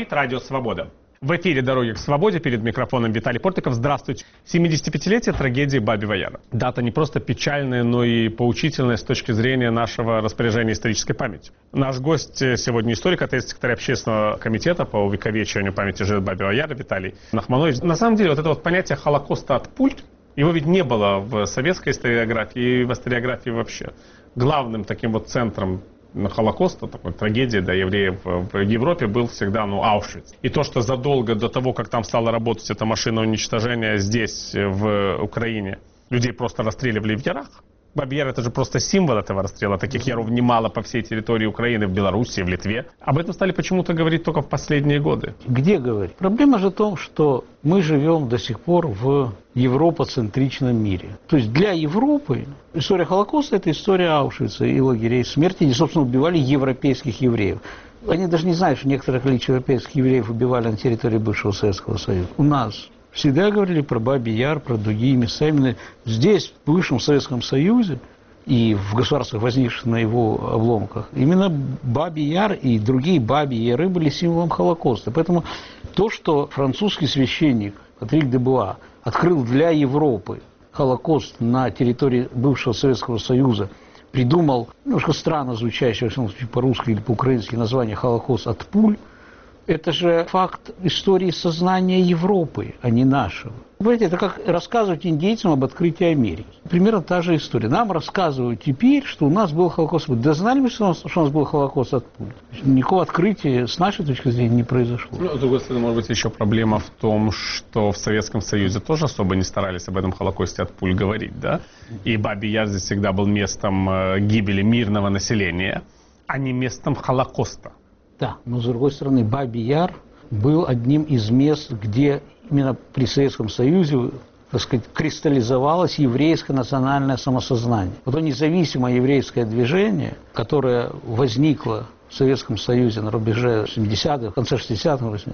Говорит Радио Свобода. В эфире «Дороги к свободе», перед микрофоном Виталий Портников. Здравствуйте. 75-летие трагедии Бабьего Яра. Дата не просто печальная, но и поучительная с точки зрения нашего распоряжения исторической памяти. Наш гость сегодня историк, секретарь общественного комитета по увековечиванию памяти жертв Бабьего Яра Виталий Нахманович. На самом деле, вот это вот понятие Холокоста от пуль, его ведь не было в советской историографии и в историографии вообще. Главным таким вот центром Холокоста, такой трагедии для евреев в Европе был всегда, Аушвиц. И то, что задолго до того, как там стала работать эта машина уничтожения здесь, в Украине, людей просто расстреливали в ярах. Бабий Яр — это же просто символ этого расстрела. Таких яров немало по всей территории Украины, в Беларуси, в Литве. Об этом стали почему-то говорить только в последние годы. Где говорить? Проблема же в том, что мы живем до сих пор в европоцентричном мире. То есть для Европы история Холокоста — это история Аушвица и лагерей смерти, где, собственно, убивали европейских евреев. Они даже не знают, что некоторое количество европейских евреев убивали на территории бывшего Советского Союза. У нас всегда говорили про Бабий Яр, про другие места. Именно здесь, в бывшем Советском Союзе и в государствах, возникших на его обломках, именно Бабий Яр и другие Бабьи Яры были символом Холокоста. Поэтому то, что французский священник Патрик де Буа открыл для Европы Холокост на территории бывшего Советского Союза, придумал немножко странно звучащее, в случае по-русски или по-украински, название «Холокост от пуль», это же факт истории сознания Европы, а не нашего. Понимаете, это как рассказывать индейцам об открытии Америки. Примерно та же история. Нам рассказывают теперь, что у нас был Холокост. Да знали мы, что у нас был Холокост от пуль? Никакого открытия с нашей точки зрения не произошло. С другой стороны, может быть, еще проблема в том, что в Советском Союзе тоже особо не старались об этом Холокосте от пуль говорить, да? И Бабий Яр здесь всегда был местом гибели мирного населения, а не местом Холокоста. Да, но с другой стороны, Бабий Яр был одним из мест, где именно при Советском Союзе, так сказать, кристаллизовалось еврейское национальное самосознание. Вот то независимое еврейское движение, которое возникло в Советском Союзе на рубеже 70-х, в конце 60-х,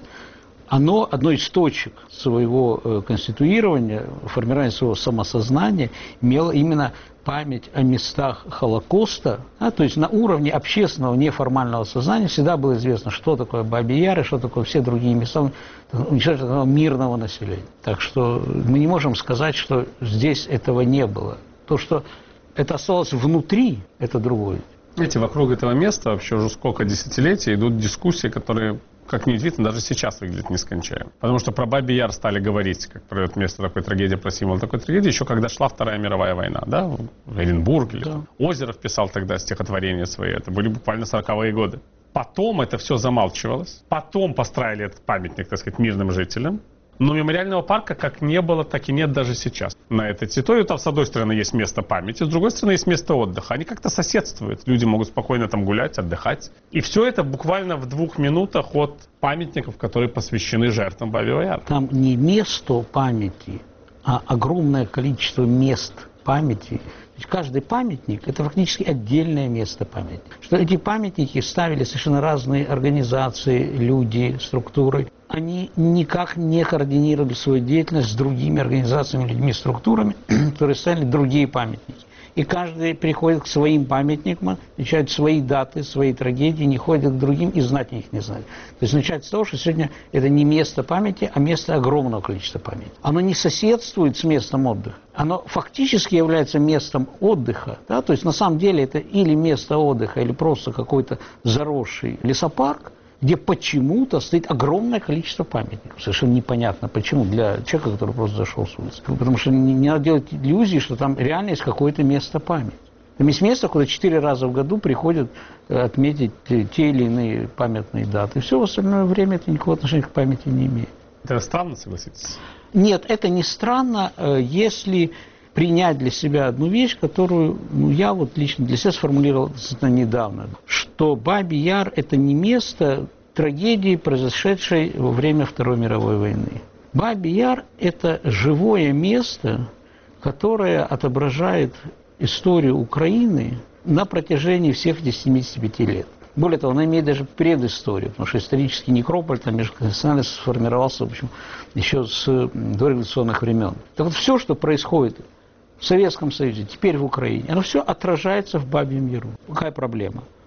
оно одной из точек своего конституирования, формирования своего самосознания имело именно память о местах Холокоста, то есть на уровне общественного неформального сознания всегда было известно, что такое Бабий Яр и что такое все другие места уничтожения мирного населения. Так что мы не можем сказать, что здесь этого не было. То, что это осталось внутри, это другое. Видите, вокруг этого места вообще уже сколько десятилетий идут дискуссии, которые, как ни удивительно, даже сейчас выглядят нескончаемо. Потому что про Бабий Яр стали говорить, как про это место такой трагедии, про символ такой трагедии, еще когда шла Вторая мировая война, да, в Оренбург, или да. Озеров писал тогда стихотворения свои, это были буквально 40-е годы. Потом это все замалчивалось, потом построили этот памятник, так сказать, мирным жителям. Но мемориального парка как не было, так и нет даже сейчас. На этой территории там с одной стороны есть место памяти, с другой стороны есть место отдыха. Они как-то соседствуют. Люди могут спокойно там гулять, отдыхать. И все это буквально в 2 минутах от памятников, которые посвящены жертвам Бабьего Яра. Там не место памяти, а огромное количество мест памяти. Каждый памятник – это фактически отдельное место памяти. Что эти памятники ставили совершенно разные организации, люди, структуры. Они никак не координировали свою деятельность с другими организациями, людьми, структурами, которые ставили другие памятники. И каждый приходит к своим памятникам, отмечает свои даты, свои трагедии, не ходит к другим и знать их не знает. То есть начинается с того, что сегодня это не место памяти, а место огромного количества памяти. Оно не соседствует с местом отдыха. Оно фактически является местом отдыха. Да? То есть на самом деле это или место отдыха, или просто какой-то заросший лесопарк, где почему-то стоит огромное количество памятников. Совершенно непонятно, почему, для человека, который просто зашел с улицы. Потому что не надо делать иллюзии, что там реально есть какое-то место памяти. Там есть место, куда 4 раза в году приходят отметить те или иные памятные даты. И все в остальное время это никакого отношения к памяти не имеет. Это странно, согласитесь? Нет, это не странно, если принять для себя одну вещь, которую я вот лично для себя сформулировал достаточно недавно, что Бабий Яр – это не место трагедии, произошедшей во время Второй мировой войны. Бабий Яр – это живое место, которое отображает историю Украины на протяжении всех этих 75 лет. Более того, она имеет даже предысторию, потому что исторический некрополь там межконфессионально сформировался, в общем, еще с дореволюционных времен. Так вот, все, что происходит в Советском Союзе, теперь в Украине, оно все отражается в Бабьем Яру. Какая проблема?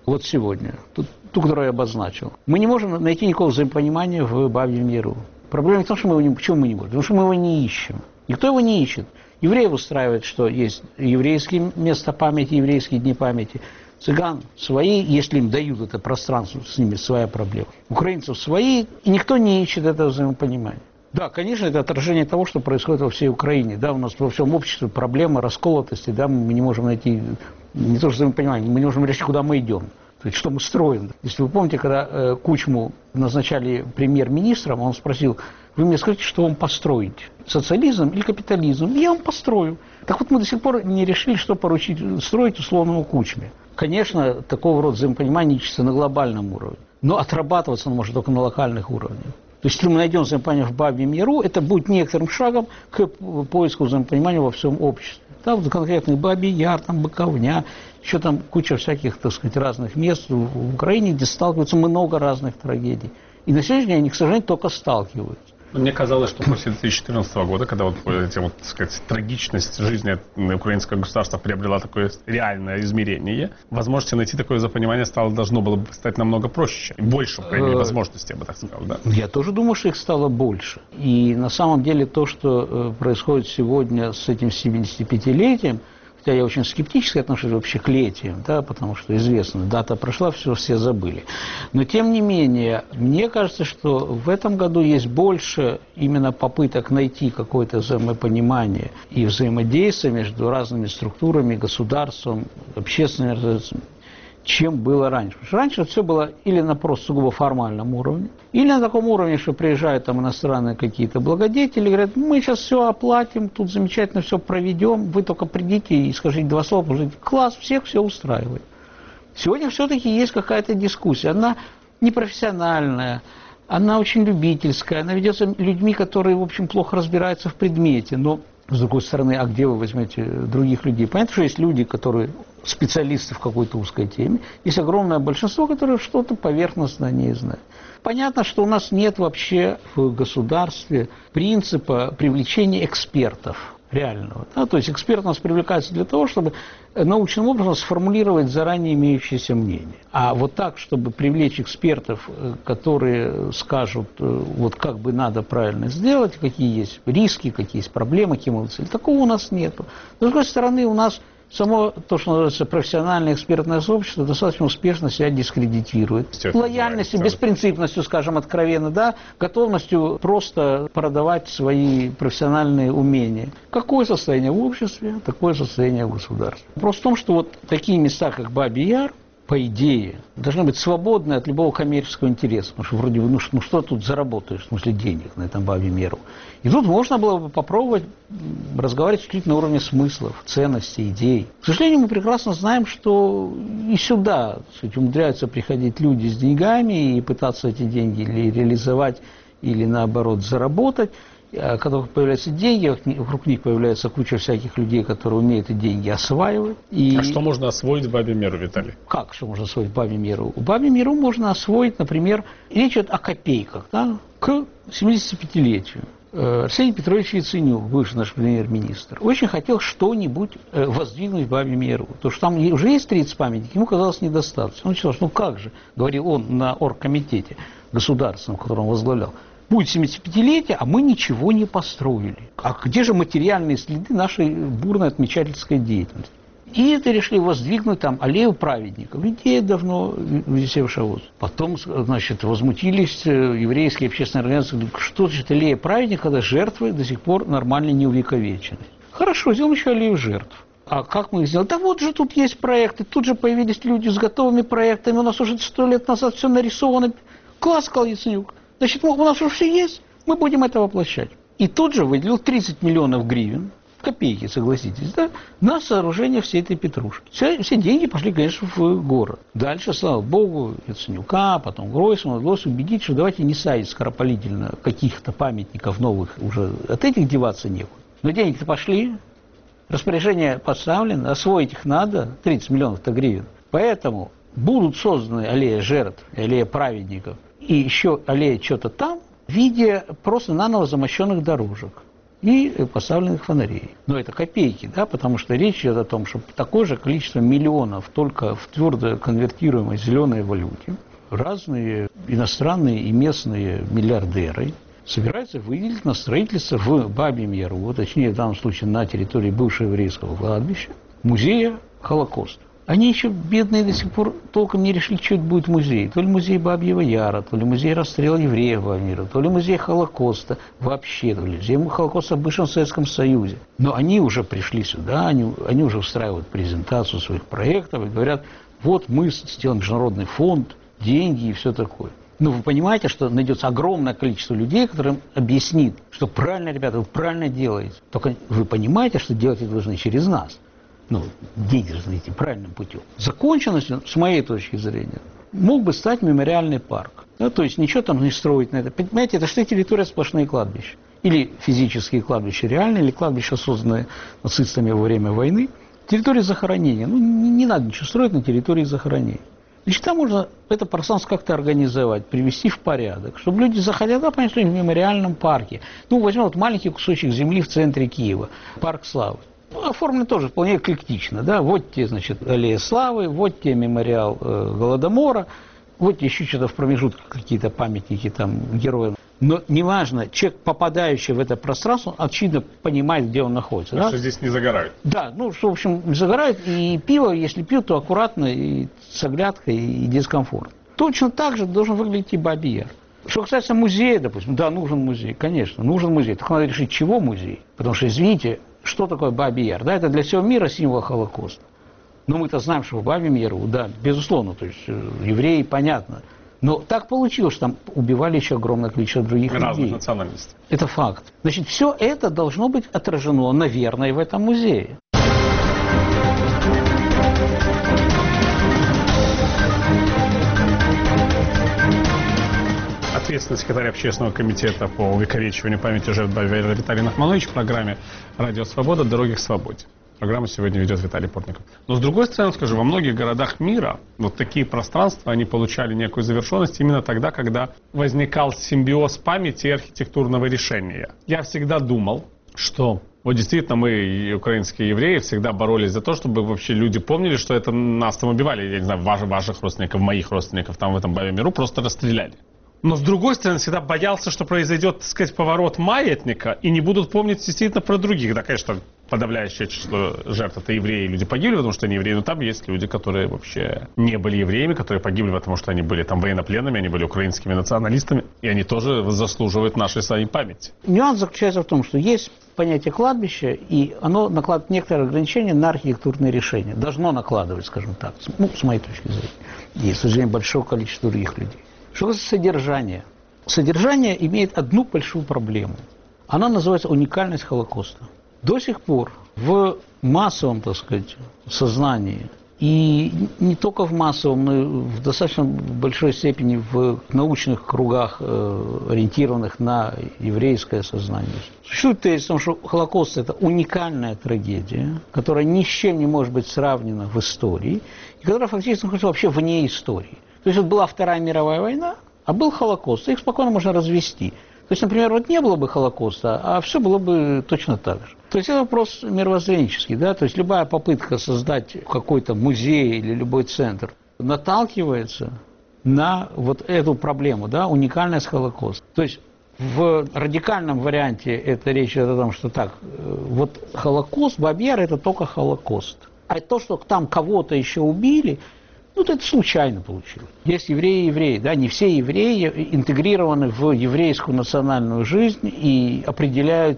вот сегодня, ту, которую я обозначил, мы не можем найти никакого взаимопонимания в Бабьем Яру. Проблема не в том, что почему мы не можем, потому что мы его не ищем. Никто его не ищет. Евреев устраивает, что есть еврейские места памяти, еврейские дни памяти. Цыган свои, если им дают это пространство, с ними своя проблема. Украинцев свои, и никто не ищет этого взаимопонимания. Да, конечно, это отражение того, что происходит во всей Украине. Да, у нас во всем обществе проблема расколотости, да, мы не можем найти, не то что взаимопонимание, мы не можем решить, куда мы идем. То есть, что мы строим. Если вы помните, когда Кучму назначали премьер-министром, он спросил: вы мне скажите, что вам построить? Социализм или капитализм? И я вам построю. Так вот, мы до сих пор не решили, что поручить строить условному Кучме. Конечно, такого рода взаимопонимание ищется на глобальном уровне, но отрабатываться оно может только на локальных уровнях. То есть, если мы найдем взаимопонимание в Бабьем Яру, это будет некоторым шагом к поиску взаимопонимания во всем обществе. Там вот конкретный Бабий Яр, там Буковня, еще там куча всяких, так сказать, разных мест в Украине, где сталкиваются много разных трагедий. И на сегодняшний день они, к сожалению, только сталкиваются. Мне казалось, что после 2014 года, когда вот, так сказать, трагичность жизни украинского государства приобрела такое реальное измерение, возможности найти такое взаимопонимание должно было бы стать намного проще. Больше, по крайней мере, возможностей, я бы так сказал. Да? Я тоже думаю, что их стало больше. И на самом деле то, что происходит сегодня с этим 75-летием, хотя я очень скептически отношусь вообще к летиям, да, потому что известно, дата прошла, все забыли. Но тем не менее, мне кажется, что в этом году есть больше именно попыток найти какое-то взаимопонимание и взаимодействие между разными структурами, государством, общественными организациями, чем было раньше. Потому что раньше все было или на просто сугубо формальном уровне, или на таком уровне, что приезжают там иностранные какие-то благодетели, говорят: мы сейчас все оплатим, тут замечательно все проведем, вы только придите и скажите два слова, потому что класс, всех все устраивает. Сегодня все-таки есть какая-то дискуссия, она непрофессиональная, она очень любительская, она ведется людьми, которые, в общем, плохо разбираются в предмете, но с другой стороны, а где вы возьмете других людей? Понятно, что есть люди, которые специалисты в какой-то узкой теме, есть огромное большинство, которые что-то поверхностно не знают. Понятно, что у нас нет вообще в государстве принципа привлечения экспертов реального. Да? То есть эксперт у нас привлекается для того, чтобы научным образом сформулировать заранее имеющееся мнение. А вот так, чтобы привлечь экспертов, которые скажут, вот как бы надо правильно сделать, какие есть риски, какие есть проблемы, какие могут быть, такого у нас нет. С другой стороны, у нас само то, что называется профессиональное экспертное сообщество, достаточно успешно себя дискредитирует. Лояльностью, беспринципностью, скажем откровенно, да, готовностью просто продавать свои профессиональные умения. Какое состояние в обществе, такое состояние в государстве. Вопрос в том, что вот такие места, как Бабий Яр, по идее, должны быть свободны от любого коммерческого интереса. Потому что вроде бы, ну что тут заработаешь, в смысле денег на этом Бабьем Яру. И тут можно было бы попробовать разговаривать исключительно на уровне смыслов, ценностей, идей. К сожалению, мы прекрасно знаем, что и сюда, так сказать, умудряются приходить люди с деньгами и пытаться эти деньги или реализовать, или наоборот заработать. Когда появляются деньги, вокруг них появляется куча всяких людей, которые умеют эти деньги осваивать. А что можно освоить в Бабьем Яру, Виталий? Как что можно освоить в Бабьем Яру? В Бабьем Яру можно освоить, например, речь идет о копейках, да, к 75-летию. Арсений Петрович Яценюк, бывший наш премьер-министр, очень хотел что-нибудь воздвигнуть в Бабьем Яру. Потому что там уже есть 30 памятников, ему казалось недостаточно. Он считал, что как же, говорил он на оргкомитете государственном, который он возглавлял, будет 75-летие, а мы ничего не построили. А где же материальные следы нашей бурной отмечательской деятельности? И это решили воздвигнуть там аллею праведников. Идея давно висевшая вот. Потом, значит, возмутились еврейские общественные организации. Что значит аллея праведников, когда жертвы до сих пор нормально не увековечены? Хорошо, сделаем еще аллею жертв. А как мы их сделали? Да вот же тут есть проекты, тут же появились люди с готовыми проектами. У нас уже 100 лет назад все нарисовано. Класс, сказал Яценюк. Значит, у нас уже все есть, мы будем это воплощать. И тут же выделил 30 миллионов гривен, копейки, согласитесь, да, на сооружение всей этой петрушки. Все деньги пошли, конечно, в город. Дальше, слава богу, Яценюка, потом Гройсмана удалось убедить, что давайте не ставить скоропалительно каких-то памятников новых, уже от этих деваться некуда. Но деньги-то пошли, распоряжение поставлено, освоить их надо, 30 миллионов-то гривен. Поэтому будут созданы аллея жертв, аллея праведников, и еще аллея что-то там в виде просто наново замощенных дорожек. и поставленных фонарей. Но это копейки, да, потому что речь идет о том, что такое же количество миллионов только в твердо конвертируемой зеленой валюте разные иностранные и местные миллиардеры собираются выделить на строительство в Бабьем Яру, точнее в данном случае на территории бывшего еврейского кладбища, музея Холокоста. Они еще, бедные, до сих пор толком не решили, что это будет музей. То ли музей Бабьего Яра, то ли музей расстрела евреев во мире, то ли музей Холокоста вообще, то ли музей Холокоста в бывшем Советском Союзе. Но они уже пришли сюда, они уже устраивают презентацию своих проектов и говорят, вот мы сделаем международный фонд, деньги и все такое. Но вы понимаете, что найдется огромное количество людей, которым объяснит, что правильно, ребята, вы правильно делаете. Только вы понимаете, что делать это должны через нас. Деньги должны идти правильным путем. Законченностью, с моей точки зрения, мог бы стать мемориальный парк. То есть ничего там не строить на это. Понимаете, это что территория сплошные кладбища. Или физические кладбища реальные, или кладбища, созданные нацистами во время войны. Территория захоронения. Не надо ничего строить на территории захоронения. Значит, там можно это пространство как-то организовать, привести в порядок, чтобы люди, заходя туда, поняли, что они в мемориальном парке. Возьмем маленький кусочек земли в центре Киева, парк славы. Оформлен тоже вполне эклектично, да, вот те, значит, аллея славы, вот те мемориал Голодомора, вот еще что-то в промежутках какие-то памятники там героям. Но неважно, человек, попадающий в это пространство, очевидно понимает, где он находится. Да? Что здесь не загорают. Да, что, в общем, не загорают, и пиво, если пьют, то аккуратно, и с оглядкой, и дискомфорт. Точно так же должен выглядеть и Бабий Яр. Что касается музея, допустим, да, нужен музей, конечно, нужен музей. Только надо решить, чего музей. Потому что, извините, что такое Бабий Яр? Да, это для всего мира символ Холокоста. Но мы-то знаем, что в Бабьем Яру, да, безусловно, то есть евреи, понятно. Но так получилось, что там убивали еще огромное количество других людей. Разных национальностей. Это факт. Значит, все это должно быть отражено, наверное, в этом музее. Ответственный секретарь общественного комитета по увековечиванию памяти жертв Бабьего Яра Виталий Нахманович в программе «Радио Свобода. Дороги к свободе». Программу сегодня ведет Виталий Портников. Но с другой стороны, скажу, во многих городах мира вот такие пространства, они получали некую завершенность именно тогда, когда возникал симбиоз памяти и архитектурного решения. Я всегда думал, что вот действительно мы, украинские евреи, всегда боролись за то, чтобы вообще люди помнили, что это нас там убивали, я не знаю, ваших родственников, моих родственников там в этом Бабьем Яру просто расстреляли. Но с другой стороны, всегда боялся, что произойдет, так сказать, поворот маятника, и не будут помнить действительно про других. Да, конечно, подавляющее число жертв это евреи, люди погибли, потому что они евреи, но там есть люди, которые вообще не были евреями, которые погибли, потому что они были там военнопленными, они были украинскими националистами, и они тоже заслуживают нашей с вами памяти. Нюанс заключается в том, что есть понятие кладбища, и оно накладывает некоторые ограничения на архитектурные решения. Должно накладывать, скажем так, с моей точки зрения, и, к сожалению, большого количества других людей. Что касается содержания. Содержание имеет одну большую проблему. Она называется уникальность Холокоста. До сих пор в массовом, так сказать, сознании, и не только в массовом, но и в достаточно большой степени в научных кругах, ориентированных на еврейское сознание, существует тезис о том, что Холокост – это уникальная трагедия, которая ни с чем не может быть сравнена в истории, и которая фактически находится вообще вне истории. То есть вот была Вторая мировая война, а был Холокост. Их спокойно можно развести. То есть, например, вот не было бы Холокоста, а все было бы точно так же. То есть это вопрос мировоззренческий, да, то есть любая попытка создать какой-то музей или любой центр наталкивается на вот эту проблему, да, уникальность Холокоста. То есть в радикальном варианте это речь идет о том, что так, вот Холокост, Бабий Яр – это только Холокост. А то, что там кого-то еще убили, это случайно получилось. Есть евреи и евреи, да, не все евреи интегрированы в еврейскую национальную жизнь и определяют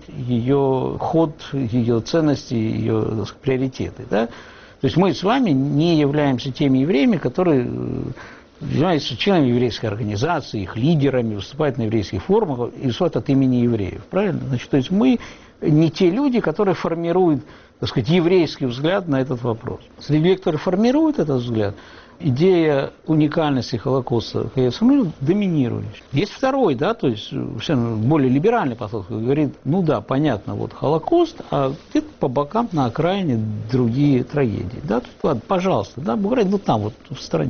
ее ход, ее ценности, ее, так сказать, приоритеты, да. То есть мы с вами не являемся теми евреями, которые являются членами еврейской организации, их лидерами, выступают на еврейских форумах и выступают от имени евреев, правильно? Значит, то есть мы не те люди, которые формируют, так сказать, еврейский взгляд на этот вопрос. Среди людей, которые формируют этот взгляд, идея уникальности Холокоста доминирующая. Есть второй, да, то есть более либеральный подход, который говорит, да, понятно, вот Холокост, а где-то по бокам на окраине другие трагедии. Да, ладно, пожалуйста, да, там вот в стране.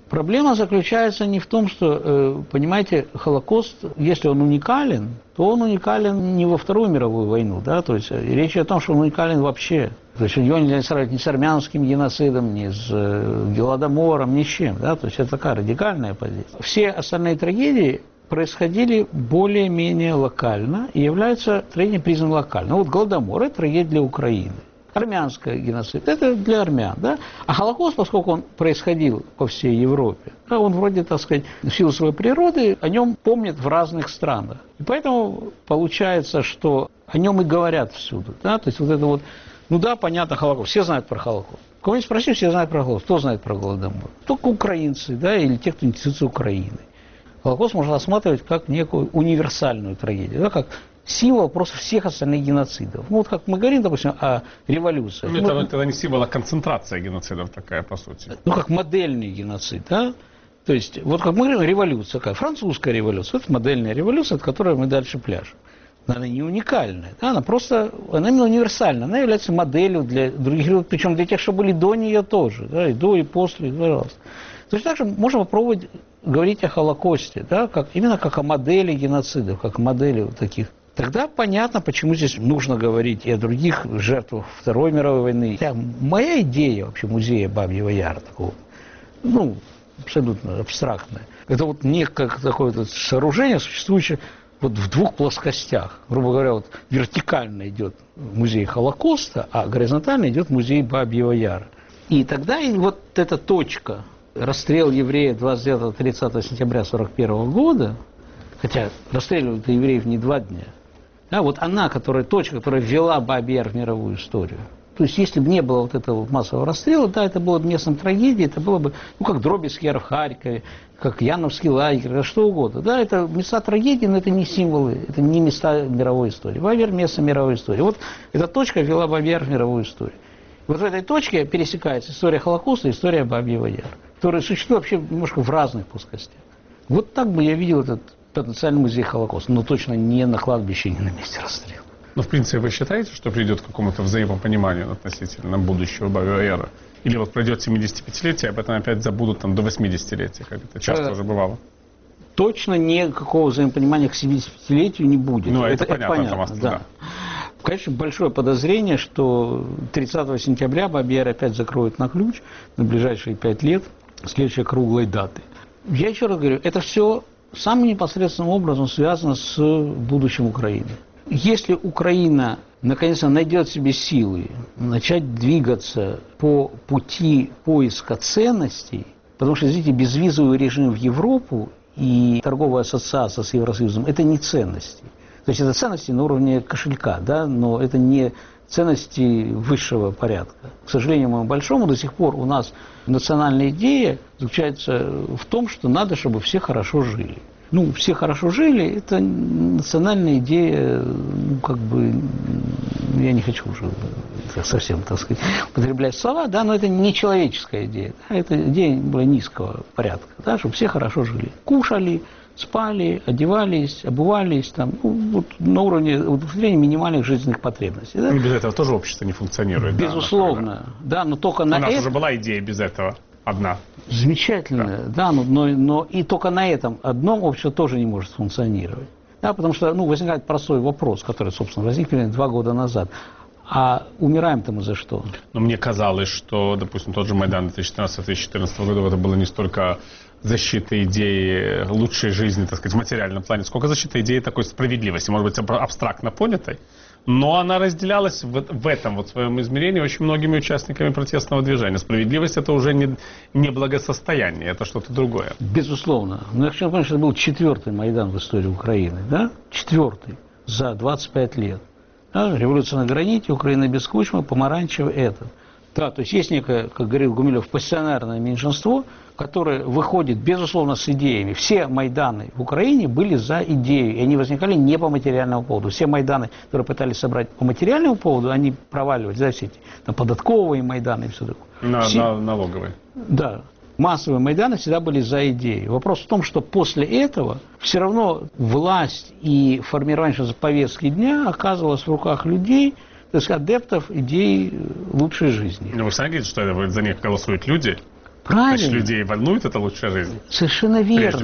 Проблема заключается не в том, что, понимаете, Холокост, если он уникален, то он уникален не во Вторую мировую войну, да, то есть речь о том, что он уникален вообще. То есть его нельзя сравнивать ни с армянским геноцидом, ни с Голодомором, ни с чем, да, то есть это такая радикальная позиция. Все остальные трагедии происходили более-менее локально и являются трагедией признанной локально. Вот Голодомор – это трагедия для Украины. Армянская геноцид – это для армян, да? А Холокост, поскольку он происходил по всей Европе, да, он вроде, так сказать, в силу своей природы, о нем помнят в разных странах. И поэтому получается, что о нем и говорят всюду, да? То есть вот это вот, ну да, понятно, Холокост, все знают про Холокост. Кого-нибудь спроси, все знают про Холокост. Кто знает про Голодомор? Только украинцы, да, или те, кто интересуется Украиной. Холокост можно рассматривать как некую универсальную трагедию, да, как символ просто всех остальных геноцидов. Ну, вот как мы говорим, допустим, о революции. Ну, это не символ, а концентрация геноцидов такая, по сути. Ну, как модельный геноцид, да? То есть, вот как мы говорим, революция, какая? Французская революция, это модельная революция, от которой мы дальше пляшем. Она не уникальная, да? Она именно универсальная, она является моделью для других, причем для тех, что были до нее тоже, да, и до, и после, пожалуйста. Точно так же можно попробовать говорить о Холокосте, да, именно как о модели геноцидов, как о модели вот таких. Тогда понятно, почему здесь нужно говорить и о других жертвах Второй мировой войны. Моя идея вообще музея Бабьего Яра, такого, ну, абсолютно абстрактная, это вот некое такое вот сооружение, существующее вот в двух плоскостях. Грубо говоря, вот вертикально идет музей Холокоста, а горизонтально идет музей Бабьего Яра. И тогда и вот эта точка, расстрел евреев 29-30 сентября 1941 года, хотя расстреливают евреев не 2 дня, да, вот она, точка, которая ввела Бабий Яр в мировую историю. То есть, если бы не было вот этого массового расстрела, да, это было бы местом трагедии, это было бы, ну, как Дробицкий Яр в Харькове, как Яновский лагерь, что угодно. Да, это места трагедии, но это не символы, это не места мировой истории. Бабий Яр – место мировой истории. Вот эта точка ввела Бабий Яр в мировую историю. Вот в этой точке пересекается история Холокоста и история Бабьего Яра, которые существуют вообще немножко в разных плоскостях. Вот так бы я видел этот потенциальный музей Холокоста, но точно не на кладбище, не на месте расстрела. Но, в принципе, вы считаете, что придет к какому-то взаимопониманию относительно будущего Бабьего Яра? Или вот пройдет 75-летие, об этом опять забудут там до 80-летия, как это часто уже бывало? Точно никакого взаимопонимания к 75-летию не будет. Ну, это понятно. Да. Конечно, большое подозрение, что 30 сентября Бабий Яр опять закроют на ключ на ближайшие 5 лет, следующей круглой даты. Я еще раз говорю, это все самым непосредственным образом связано с будущим Украины. Если Украина наконец-то найдет в себе силы начать двигаться по пути поиска ценностей, потому что, видите, безвизовый режим в Европу и торговая ассоциация с Евросоюзом – это не ценности. То есть это ценности на уровне кошелька, да, но это не ценности высшего порядка. К сожалению, моему большому, до сих пор у нас национальная идея заключается в том, что надо, чтобы все хорошо жили. Ну, все хорошо жили, это национальная идея, ну, как бы, я не хочу уже совсем, так сказать, употреблять слова, да, но это не человеческая идея, да, это идея более низкого порядка, да, чтобы все хорошо жили. Кушали, спали, одевались, обувались, там, ну, вот на уровне удовлетворения минимальных жизненных потребностей. Да? И без этого тоже общество не функционирует. Безусловно, да, но только на это... У нас уже была идея без этого. Одна. Замечательно, да, но и только на этом одном общество тоже не может функционировать. Да, потому что, ну, возникает простой вопрос, который, собственно, возник примерно 2 года назад. А умираем-то мы за что? Но мне казалось, что, допустим, тот же Майдан 2013-2014 года, это было не столько защита идеи лучшей жизни, так сказать, в материальном плане, сколько защита идеи такой справедливости, может быть, абстрактно понятой, но она разделялась в этом вот своем измерении очень многими участниками протестного движения. Справедливость – это уже не благосостояние, это что-то другое. Безусловно. Но я хочу напомнить, что это был 4-й Майдан в истории Украины, да? 4-й за 25 лет. Да? Революция на граните, Украина без Кучмы, помаранчевый этот. Да, то есть есть некое, как говорил Гумилев, пассионарное меньшинство, которое выходит, безусловно, с идеями. Все Майданы в Украине были за идею, и они возникали не по материальному поводу. Все Майданы, которые пытались собрать по материальному поводу, они проваливались, да, все эти там, податковые Майданы и все такое. Налоговые. Да. Массовые Майданы всегда были за идею. Вопрос в том, что после этого все равно власть и формирование повестки дня оказывалось в руках людей, то есть адептов идей лучшей жизни. Но вы сами говорите, что за них голосуют люди? Правильно. Значит, людей волнует эта лучшая жизнь. Совершенно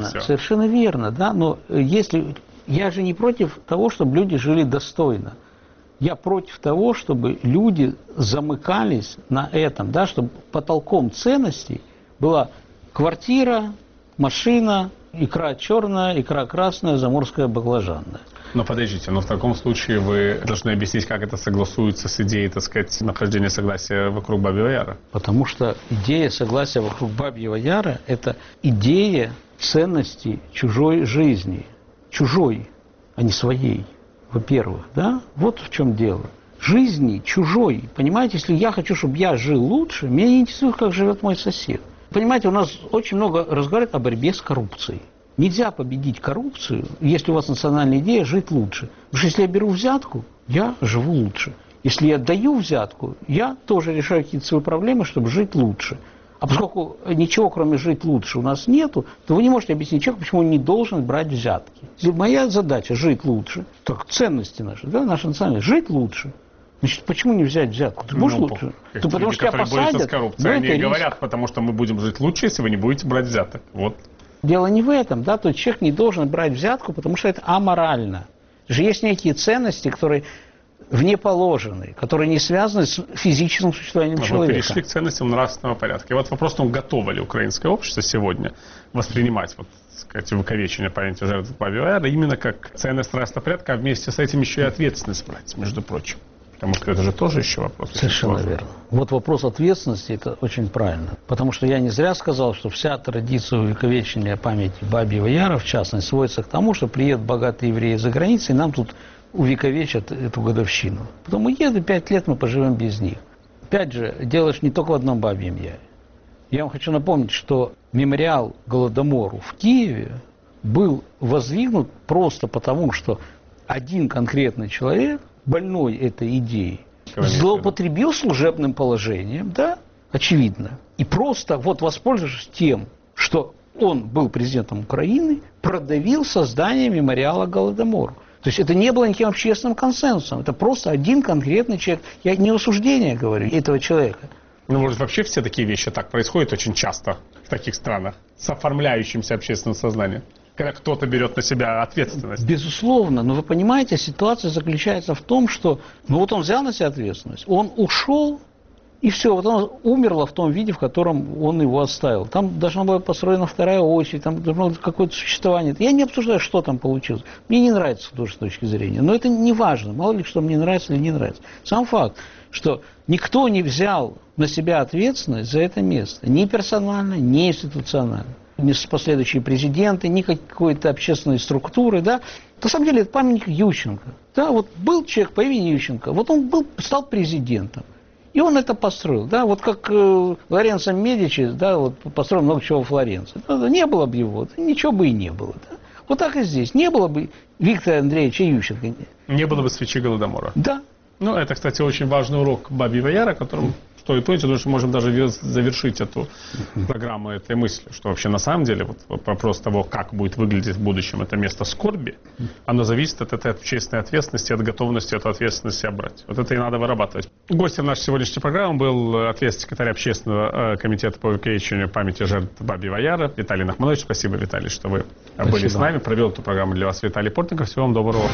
верно, да. Но если я же не против того, чтобы люди жили достойно. Я против того, чтобы люди замыкались на этом, да, чтобы потолком ценностей была квартира, машина, икра черная, икра красная, заморская баклажанная. Но подождите, но в таком случае вы должны объяснить, как это согласуется с идеей, так сказать, нахождения согласия вокруг Бабьего Яра. Потому что идея согласия вокруг Бабьего Яра – это идея ценности чужой жизни. Чужой, а не своей, во-первых, да? Вот в чем дело. Жизни чужой. Понимаете, если я хочу, чтобы я жил лучше, меня не интересует, как живет мой сосед. Понимаете, у нас очень много разговаривают о борьбе с коррупцией. Нельзя победить коррупцию, если у вас национальная идея жить лучше. Потому что если я беру взятку, я живу лучше. Если я даю взятку, я тоже решаю какие-то свои проблемы, чтобы жить лучше. А поскольку ничего, кроме жить лучше, у нас нету, то вы не можете объяснить человеку, почему он не должен брать взятки. Если моя задача жить лучше, так ценности наши, да, наша национальная, жить лучше. Значит, почему не взять взятку? Ты будешь лучше? То потому что тебя посадят. С коррупцией. Они говорят, потому что мы будем жить лучше, если вы не будете брать взяток. Вот. Дело не в этом, да, то есть человек не должен брать взятку, потому что это аморально. Есть некие ценности, которые вне положены, которые не связаны с физическим существованием человека. Мы перешли к ценностям нравственного порядка. И вот вопрос, готово ли украинское общество сегодня воспринимать, вот, так сказать, увековечение памяти жертв Бабьего Яра именно как ценность нравственного порядка, а вместе с этим еще и ответственность брать, между прочим. Потому что это же тоже еще вопрос. Совершенно верно. Вот вопрос ответственности, это очень правильно. Потому что я не зря сказал, что вся традиция увековечения памяти Бабьего Яра, в частности, сводится к тому, что приедут богатые евреи за границей, и нам тут увековечат эту годовщину. Потом мы едем, 5 лет мы поживем без них. Опять же, дело не только в одном Бабьем Яре. Я вам хочу напомнить, что мемориал Голодомору в Киеве был воздвигнут просто потому, что один конкретный человек, больной этой идеей, злоупотребил служебным положением, да, очевидно, и просто вот воспользовавшись тем, что он был президентом Украины, продавил создание мемориала Голодомору. То есть это не было никаким общественным консенсусом, это просто один конкретный человек. Я не осуждение говорю этого человека. Ну, может, вообще все такие вещи так происходят очень часто в таких странах с оформляющимся общественным сознанием? Когда кто-то берет на себя ответственность. Безусловно, но вы понимаете, ситуация заключается в том, что вот он взял на себя ответственность, он ушел, и все, вот он умерло в том виде, в котором он его оставил. Там должна была построена вторая очередь, там должно быть какое-то существование. Я не обсуждаю, что там получилось. Мне не нравится тоже с точки зрения, но это не важно, мало ли что мне нравится или не нравится. Сам факт, что никто не взял на себя ответственность за это место, ни персонально, ни институционально. Ни последующие президенты, ни какой-то общественной структуры, да. На самом деле это памятник Ющенко. Да, вот был человек по имени Ющенко, вот он стал президентом. И он это построил, да, вот как Лоренцо Медичи, да, вот построил много чего в Флоренции. Да, не было бы его, ничего бы и не было. Да. Вот так и здесь. Не было бы Виктора Андреевича Ющенко. Не было бы свечи Голодомора. Да. Ну, это, кстати, очень важный урок Бабьего Яра, которым стоит помнить, потому что можем даже завершить эту программу этой мыслью, что вообще на самом деле вот вопрос того, как будет выглядеть в будущем это место скорби, оно зависит от этой общественной ответственности, от готовности эту ответственность брать. Вот это и надо вырабатывать. Гостем нашей сегодняшней программы был ответственный секретарь общественного комитета по увековечению памяти жертв Бабьего Яра Виталий Нахманович. Спасибо, Виталий, что вы были с нами. Провел эту программу для вас Виталий Портников. Всего вам доброго.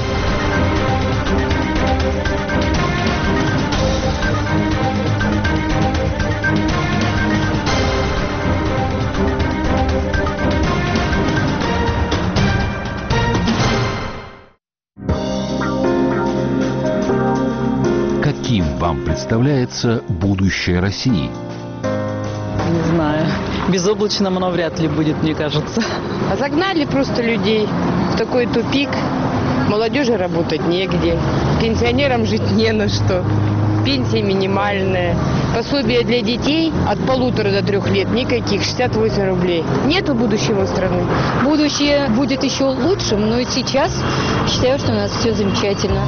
Каким вам представляется будущее России? Не знаю. Безоблачным оно вряд ли будет, мне кажется. А загнали просто людей в такой тупик. Молодежи работать негде. Пенсионерам жить не на что. Пенсия минимальная. Пособие для детей от 1,5 до 3 лет никаких, 68 рублей. Нету будущего страны. Будущее будет еще лучшим, но и сейчас считаю, что у нас все замечательно.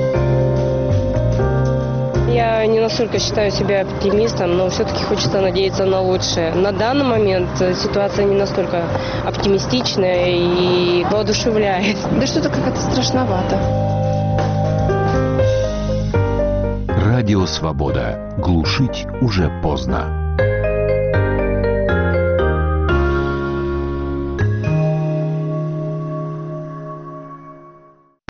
Я не настолько считаю себя оптимистом, но все-таки хочется надеяться на лучшее. На данный момент ситуация не настолько оптимистичная и воодушевляет. Да что-то как-то страшновато. Радио «Свобода». Глушить уже поздно.